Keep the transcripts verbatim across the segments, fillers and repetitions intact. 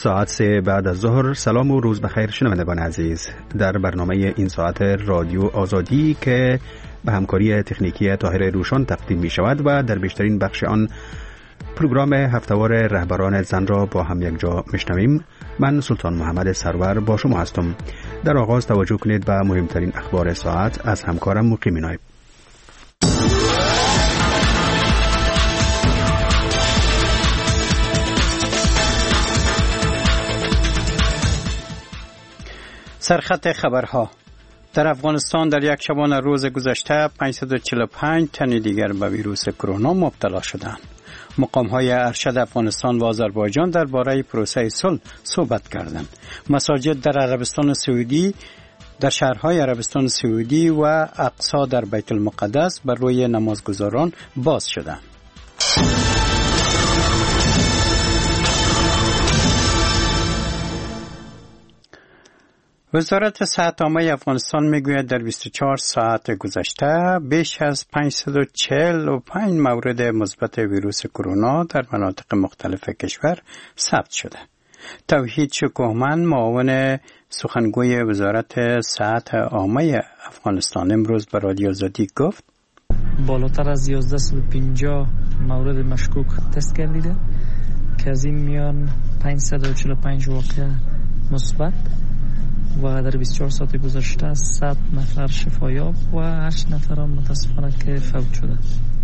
ساعت سه بعد از ظهر. سلام و روز بخیر شنوندگان عزیز. در برنامه این ساعت رادیو آزادی که به همکاری تکنیکی طاهر روشان تقدیم می شود و در بیشترین بخش آن پروگرام هفته‌وار رهبران زن را با هم یک جا میشنویم. من سلطان محمد سرور با شما هستم. در آغاز توجه کنید به مهمترین اخبار ساعت از همکارم مقیم نایب. سرخط خبرها. در افغانستان در یک شبانه روز گذشته پانصد و چهل و پنج تن دیگر به ویروس کرونا مبتلا شدند. مقام‌های ارشد افغانستان و آذربایجان درباره پروسه صلح صحبت کردند. مساجد در عربستان سعودی در شهرهای عربستان سعودی و اقصی در بیت المقدس بر روی نمازگزاران باز شدند. وزارت صحت عامه افغانستان میگوید در بیست و چهار ساعت گذشته بیش از پانصد و چهل و پنج مورد مثبت ویروس کرونا در مناطق مختلف کشور ثبت شده. توحید شکوهمن معاون سخنگوی وزارت صحت عامه افغانستان امروز به رادیو آزادی گفت بالاتر از یازده و پنجاه مورد مشکوک تست گردیده که از این میان پانصد و چهل و پنج واقعه مثبت و در بیست و چهار ساعت گذشته صد نفر شفایاب و هشت نفر هم متاسفانه که فوت شده.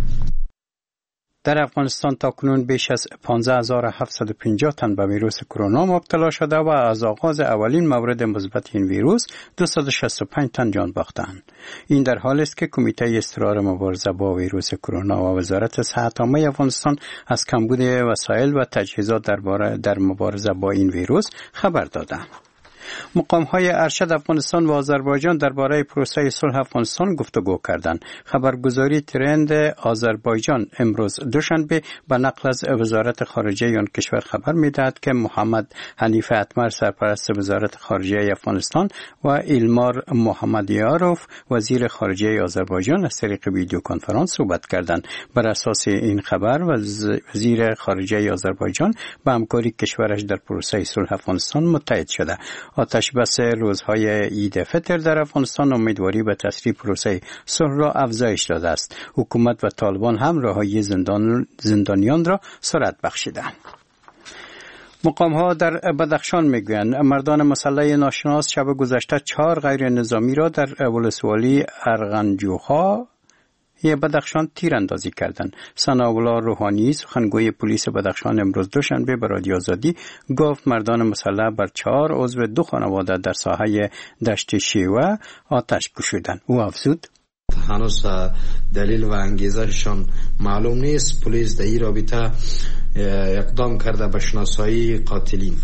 در افغانستان تاکنون بیش از پانزده هزار و هفتصد و پنجاه تن به ویروس کرونا مبتلا شده و از آغاز اولین مورد مثبت این ویروس دویست و شصت و پنج تن جان باختند. این در حالی است که کمیته اصرار مبارزه با ویروس کرونا و وزارت صحت عامه افغانستان از کمبود وسایل و تجهیزات درباره در مبارزه با این ویروس خبر دادند. مقام‌های ارشد افغانستان و آذربایجان درباره پروسه صلح افغانستان گفتگو کردند. خبرگزاری ترند آذربایجان امروز دوشنبه به نقل از وزارت خارجه آن کشور خبر می‌دهد که محمد حنیف اتمر سرپرست وزارت خارجه افغانستان و ایلمار محمدیاروف وزیر خارجه آذربایجان از طریق ویدیو کنفرانس صحبت کردند. بر اساس این خبر وزیر خارجه آذربایجان به همکاری کشورش در پروسه صلح افغانستان متحد شده. آتش بس روزهای عید فطر در افغانستان امیدواری به تسریع پروسه صلح را افزایش داده است. حکومت و طالبان هم رهایی زندان زندانیان را سرعت بخشیدند. مقام‌ها در بدخشان میگویند مردان مسلح ناشناس شب گذشته چهار غیر نظامی را در ولسوالی ارغنجوها یه بدخشان تیراندازی کردند. ثناءالله روحانی سخنگوی پلیس بدخشان امروز دوشنبه به رادیو آزادی گفت مردان مسلح بر چهار عضو دو خانواده در ساحه دشت شیوه آتش گشودند. او افزود هنوز دلیل و انگیزهشان معلوم نیست. پلیس در این رابطه اقدام کرده به شناسایی قاتلین.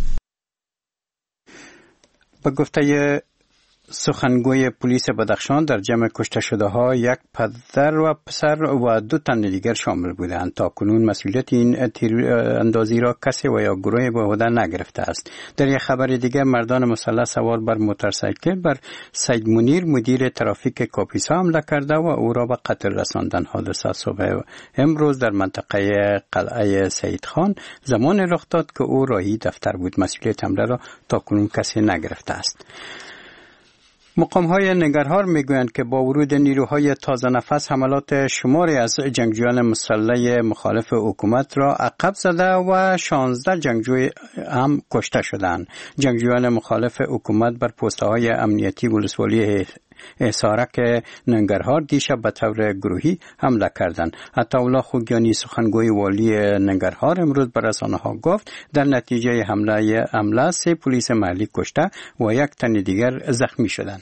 به گفته سخنگوی پلیس بدخشان در جمع کشته شده ها یک پدر و پسر و دو تن دیگر شامل بودند. تا کنون مسئولیت این تیراندازی را کسی و یا گروه به عهده نگرفته است. در یک خبر دیگر مردان مسلح سوار بر موتورسیکل بر سید منیر مدیر ترافیک کاپیسا حمله کرده و او را به قتل رساندند. حادثه صبح امروز در منطقه قلعه سید خان زمان رخ داد که او راهی دفتر بود. مسئولیت حمله را تا کنون کسی نگرفته است. مقام‌های ننگرهار میگویند که با ورود نیروهای تازه نفس حملات شماری از جنگجویان مسلح مخالف حکومت را عقب زده و شانزده جنگجوی هم کشته شدند. جنگجویان مخالف حکومت بر پست‌های امنیتی ولسوالی احصارک ننگرهار دیشب به طور گروهی حمله کردند. عطاالله خوگیانی سخنگوی والی ننگرهار امروز به رسانه‌ها گفت در نتیجه حمله حمله سه پلیس محلی کشته و یک تن دیگر زخمی شدند.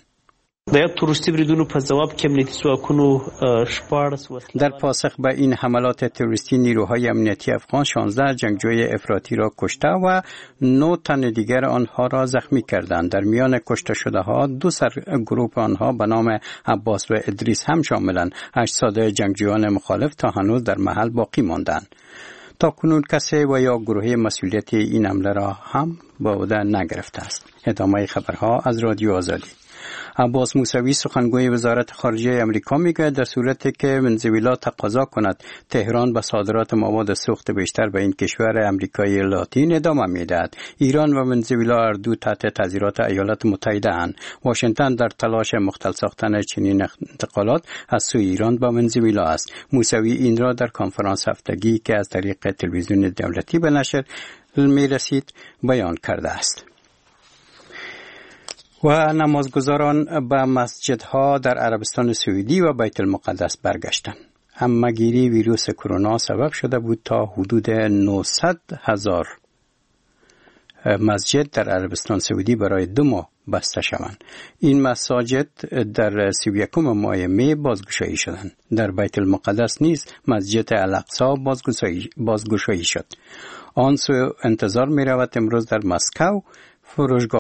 در پاسخ به این حملات تروریستی نیروهای امنیتی افغان شانزده جنگجوی افراطی را کشته و نه تن دیگر آنها را زخمی کردند. در میان کشته شده ها دو سرگروه آنها به نام عباس و ادریس هم شاملند. هشتصد جنگجویان مخالف تا هنوز در محل باقی ماندند. تا کنون کسی و یا گروه مسئولیت این حمله را هم به عهده نگرفته است. ادامه خبرها از رادیو آزادی. عباس موسوی سخنگوی وزارت خارجه امریکا میگه در صورتی که ونزوئلا تقاضا کند تهران به صادرات مواد سوخت بیشتر به این کشور امریکایی لاتین ادامه میدهد. ایران و ونزوئلا هر دو تحت تضمینات ایالات متحده اند. واشنگتن در تلاش مختل ساختن چنین انتقالات از سوی ایران با ونزوئلا است. موسوی این را در کنفرانس هفتگی که از طریق تلویزیون دولتی به نشر می رسید بیان کرده است. و نمازگزاران به مسجدها در عربستان سعودی و بیت المقدس برگشتند. همه‌گیری ویروس کرونا سبب شده بود تا حدود نهصد هزار مسجد در عربستان سعودی برای دو ماه بسته شوند. این مساجد در سی و یکم ماه می بازگشایی شدند. در بیت المقدس نیز مسجد الاقصی بازگشایی شد. آن سو انتظار می رود امروز در مسکو فروشگاه